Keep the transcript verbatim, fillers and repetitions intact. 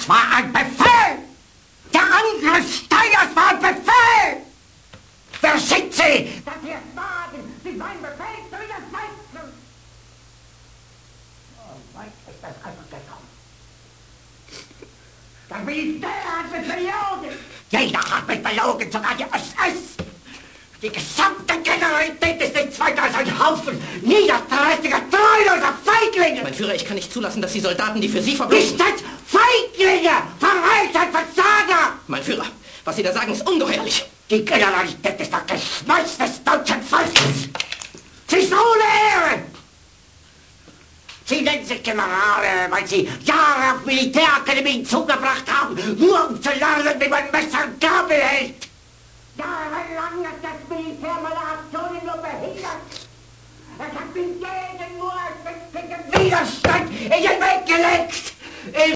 Das war ein Befehl! Der Angriff Steiners war ein Befehl! Wer schickt Sie? Dass Sie es wagen, Sie meinen Befehl zu widersetzen! So weit ist das also gekommen. Das Militär hat mich belogen! Jeder hat mich belogen, sogar die S S! Die gesamte Generalität ist nichts weiter als ein Haufen niederträchtiger, treuloser Feiglinge! Mein Führer, ich kann nicht zulassen, dass die Soldaten, die für Sie verbringen... Nicht als Feiglinge! Verreiter, Versager! Mein Führer, was Sie da sagen, ist ungeheuerlich. Die Generalität ist das Geschmeiß des deutschen Volkes! Sie ist ohne Ehre! Sie nennen sich Generale, weil Sie Jahre auf Militärakademien zugebracht haben, nur um zu lernen, wie man Messer und Gabel hält! Jahrelang hat das Militär meine Aktionen nur behindert. Es hat mich jeden nur als Widerstand in den Weg gelegt.